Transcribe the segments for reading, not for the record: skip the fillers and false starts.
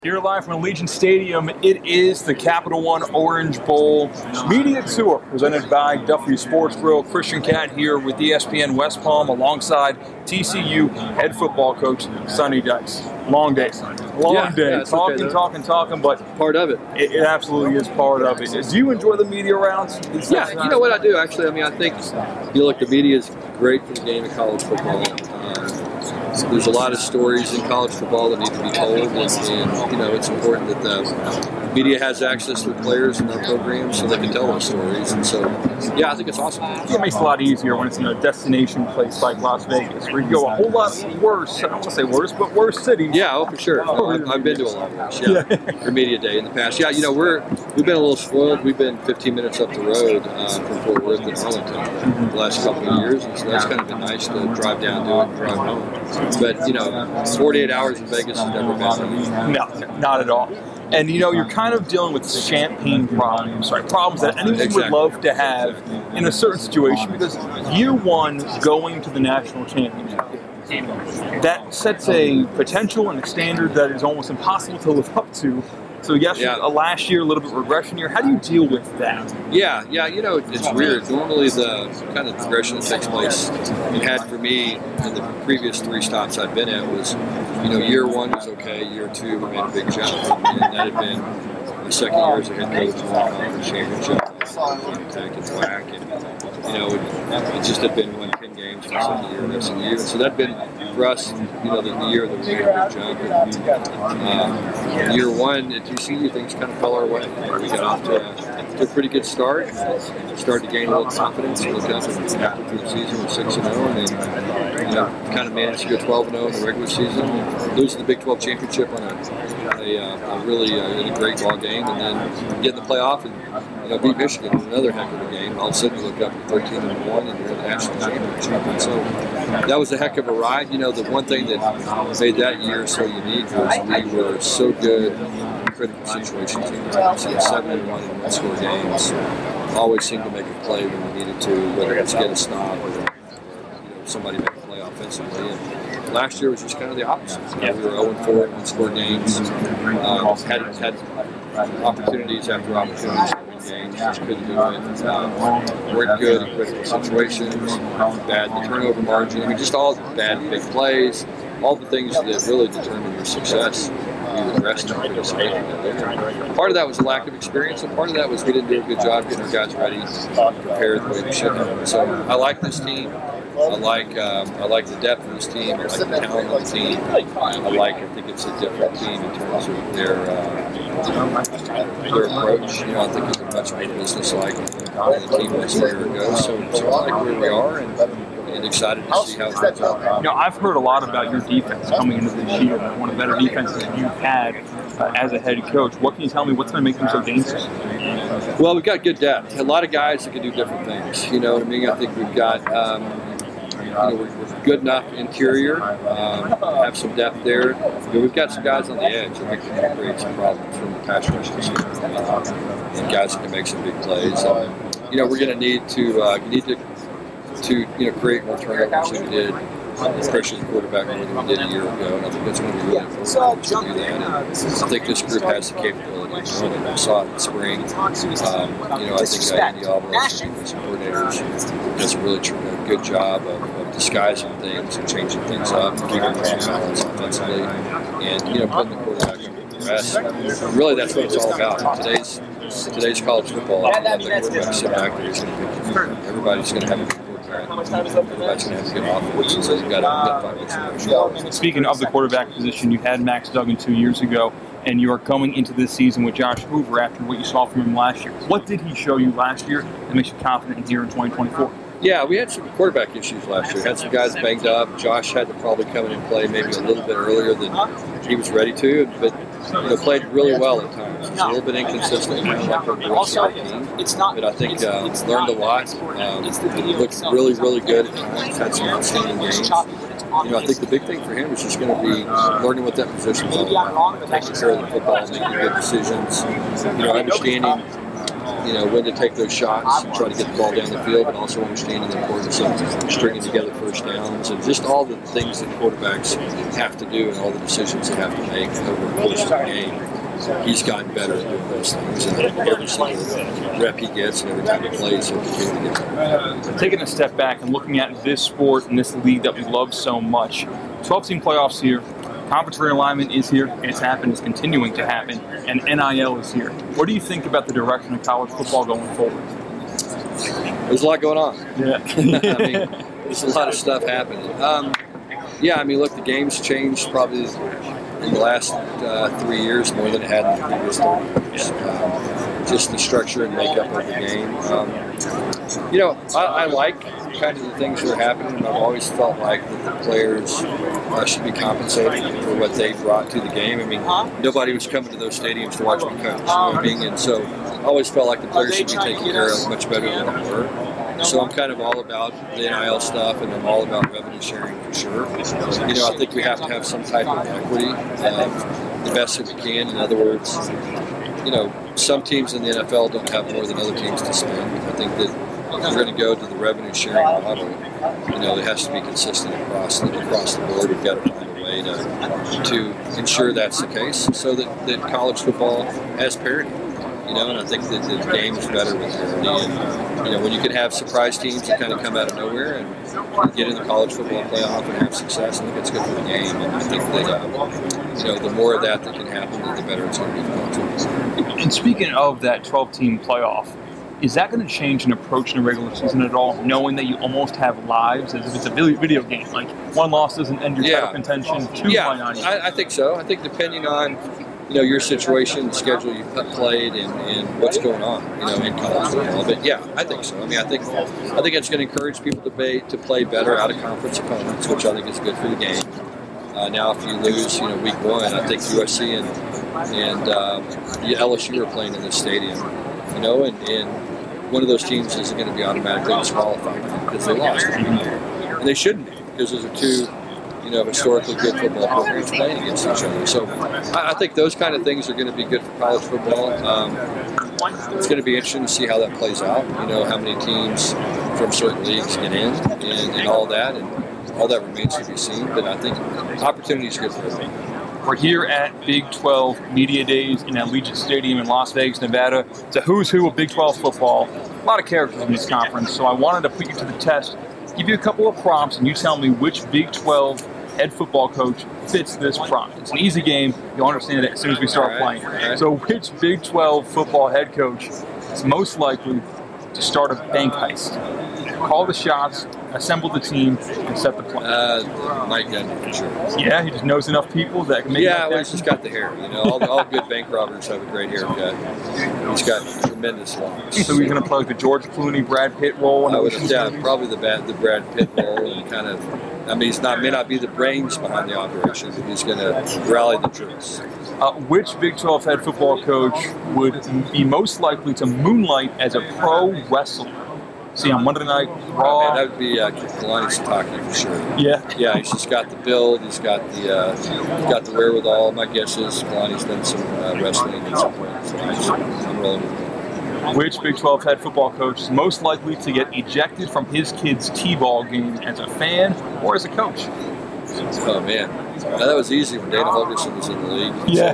Here live from Allegiant Stadium, it is the Capital One Orange Bowl Media Tour presented by Duffy Sports Grill. Christian Cat here with ESPN West Palm alongside TCU head football coach Sonny Dykes. Long day, Sonny. Long day. Yeah, Talking, but part of it. It absolutely is part of it. Do you enjoy the media rounds? Yeah, you know what I do, actually. I mean, I think, the media is great for the game of college football. There's a lot of stories in college football that need to be told, and it's important that the media has access to the players and their programs so they can tell those stories. And so, I think it's awesome. It makes it a lot easier when it's in a destination place like Las Vegas, where you go a whole lot worse. I don't want to say worse, but worse cities. Yeah, for sure. I've been to a lot worse. For media day in the past. Yeah, we've been a little spoiled. We've been 15 minutes up the road from Fort Worth and Arlington the last couple of years, and so that's kind of been nice to drive down to it and drive home. But 48 hours in Vegas has never been. No, not at all. And you're kind of dealing with champagne problems, right? Problems that anyone would love to have in a certain situation, because year one going to the national championship, that sets a potential and a standard that is almost impossible to live up to. So last year, a little bit regression year. How do you deal with that? Yeah, it's weird. Normally the kind of progression that takes place, it had for me in the previous 3 stops I'd been at was, year one was okay, year 2 we made a big jump, and that had been my second year as a head coach in the conference championship, Tech and WAC, and it just had been won 10 games for the second year, and so that'd been for us, the year that we made a big jump. And, year one at TCU, things kind of fell our way. We got off to a pretty good start. Started to gain a little confidence. Looked up and after the season was 6-0, and then kind of managed to go 12-0 in the regular season. Lose the Big 12 championship on a really in a great ball game, and then get in the playoff and beat Michigan in another heck of a game. All of a sudden you look up at 13-1 and you're in the national championship. And so that was a heck of a ride. The one thing that made that year so unique was we were so good in critical situations. 7-1 in one-score games. Always seemed to make a play when we needed to, whether it's get a stop or somebody make a play offensively. And last year was just kind of the opposite. We were 0-4 in one-score games. Had opportunities after opportunities. Games, just couldn't do it. Weren't good in critical situations, bad in the turnover margin. I mean, just all the bad big plays, all the things that really determine your success. We regressed pretty significantly. Part of that was a lack of experience, and part of that was we didn't do a good job getting our guys ready, prepared the way we should have. So I like this team. I like the depth of this team. I like the talent of the team. I think it's a different team in terms of their approach. I think it's a much more business-like than the team was a year ago. So I like where we are and excited to see how it turns out. I've heard a lot about your defense coming into this year. One of the better defenses that you've had as a head coach. What can you tell me? What's going to make them so dangerous? Well, we've got good depth. A lot of guys that can do different things. You know what I mean? I think we've got. We're good enough interior, have some depth there. We've got some guys on the edge. I think that can create some problems from the pass rush this year. And guys that can make some big plays. We're going to need to create more turnovers than we did, especially the quarterback more than we did a year ago. And I think that's going to be really important to do that. And I think this group has the capability of doing it. We saw it in the spring. I think Andy Alvarez, defensive coordinators, does a really good job of disguising things and changing things up, and keeping us balanced offensively, and putting the quarterback under duress. Really, that's what it's all about. Today's college football, I think we're going to sit back there. Everybody's going to have a good quarterback. Everybody's going to have a good offense. So you've got to find what's. Speaking of the quarterback position, you had Max Duggan 2 years ago, and you are coming into this season with Josh Hoover after what you saw from him last year. What did he show you last year that makes you confident here in 2024? Yeah, we had some quarterback issues last year. Had some guys banged up. Josh had to probably come in and play maybe a little bit earlier than he was ready to, but played really well at times. He's a little bit inconsistent, kind of like the rest of our team. But I think learned a lot. Looked really, really good at times. Had some outstanding games. I think the big thing for him is just going to be learning what that position is all about. Taking care of the football, making good decisions. Understanding when to take those shots and try to get the ball down the field, but also understanding the importance of stringing together first downs and just all the things that quarterbacks have to do and all the decisions they have to make over the course of the game. He's gotten better at doing those things, and every single rep he gets and every time he plays, he'll continue to get better. Taking a step back and looking at this sport and this league that we love so much, 12-team playoffs here, conference realignment is here, it's happened, it's continuing to happen, and NIL is here. What do you think about the direction of college football going forward? There's a lot going on. Yeah. I mean, there's a lot of stuff happening. Look, the game's changed probably in the last 3 years more than it had in the previous 30 years. Just the structure and makeup of the game. I like kind of the things that are happening, and I've always felt like that the players should be compensated for what they brought to the game. I mean, nobody was coming to those stadiums to watch me coach, and so I always felt like the players should be taken care of much better than they were. So I'm kind of all about the NIL stuff, and I'm all about revenue sharing for sure. I think we have to have some type of equity, the best that we can. In other words, some teams in the NFL don't have more than other teams to spend. I think that if we're going to go to the revenue sharing model, it has to be consistent across the board. We've got to find a way to ensure that's the case, so that college football has parity. And I think that the game is better with parity. And, when you can have surprise teams that kind of come out of nowhere and get in the college football playoff and have success, I think it's good for the game. And I think that, the more of that can happen, the better it's going to be for college football. And speaking of that 12-team playoff, is that going to change an approach in the regular season at all, knowing that you almost have lives as if it's a video game? Like, one loss doesn't end your title contention, two might not even. I think so. I think depending on your situation, the schedule you played, and what's going on, in college football. But yeah, I think so. I mean, I think it's going to encourage people to play better out of conference opponents, which I think is good for the game. Now, if you lose, week one, I think USC and LSU are playing in this stadium, and one of those teams isn't going to be automatically disqualified because they lost, and they shouldn't be, because those are two historically good football programs playing against each other. So I think those kind of things are going to be good for college football. It's going to be interesting to see how that plays out. How many teams from certain leagues get in and all that, and all that remains to be seen. But I think opportunity is good for everybody. We're here at Big 12 Media Days in Allegiant Stadium in Las Vegas, Nevada. It's a who's who of Big 12 football. A lot of characters in this conference, so I wanted to put you to the test, give you a couple of prompts, and you tell me which Big 12 head football coach fits this prompt. It's an easy game. You'll understand it as soon as we start playing. So which Big 12 football head coach is most likely to start a bank heist? Call the shots, assemble the team, and set the plan. Mike Gundy, for sure. Yeah, he just knows enough people that can make it happen. He's just got the hair. All good bank robbers have a great haircut. He's got tremendous locks. So we're going to plug the George Clooney, Brad Pitt role. Probably the Brad Pitt role, and kind of. I mean, may not be the brains behind the operation, but he's going to rally the troops. Which Big 12 head football coach would be most likely to moonlight as a pro wrestler? See, on Monday Night Raw. That would be Kalani Sitake for sure. Yeah, he's just got the build. He's got the wherewithal. My guess is Kalani's done some wrestling at some point. So I'm rolling with him. Which Big 12 head football coach is most likely to get ejected from his kid's T-ball game as a fan or as a coach? Oh man, that was easy when Dana Holgerson was in the league. Yeah.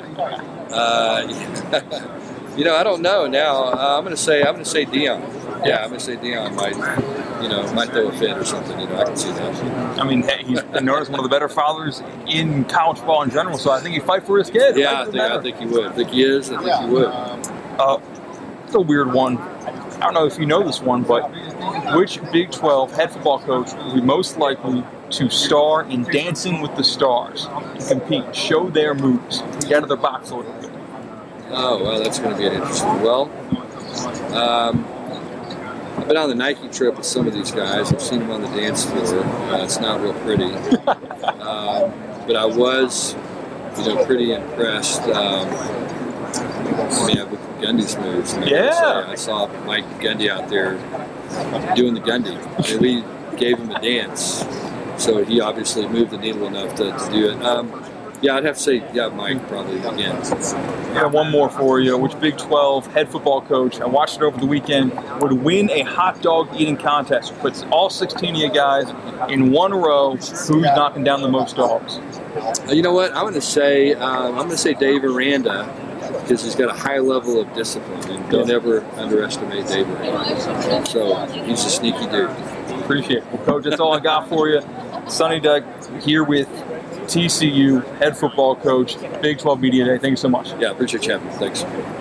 I don't know now. I'm going to say Deion. Yeah, I'm going to say Deion might throw a fit or something. I can see that. I mean, he's been known as one of the better fathers in college football in general, so I think he'd fight for his kid. Yeah, I think he would. I think he is. I think he would. It's a weird one. I don't know if you know this one, but which Big 12 head football coach would be most likely to star in Dancing with the Stars and compete, show their moves, get out of their box a little bit? Oh, well, that's going to be an interesting. Well, I've been on the Nike trip with some of these guys. I've seen them on the dance floor. It's not real pretty. But I was, pretty impressed. With Gundy's moves. I saw Mike Gundy out there doing the Gundy. We gave him a dance, so he obviously moved the needle enough to do it. Yeah, I'd have to say, Mike probably again. Yeah, one more for you. Which Big 12 head football coach, I watched it over the weekend, would win a hot dog eating contest? Puts all 16 of you guys in one row. Who's knocking down the most dogs? You know what? I'm going to say Dave Aranda, because he's got a high level of discipline, and don't ever underestimate Dave Aranda. So he's a sneaky dude. Appreciate it. Well, Coach, that's all I got for you. Sonny Dykes here with TCU head football coach, Big 12 Media Day. Thank you so much. Yeah, appreciate you having me. Thanks.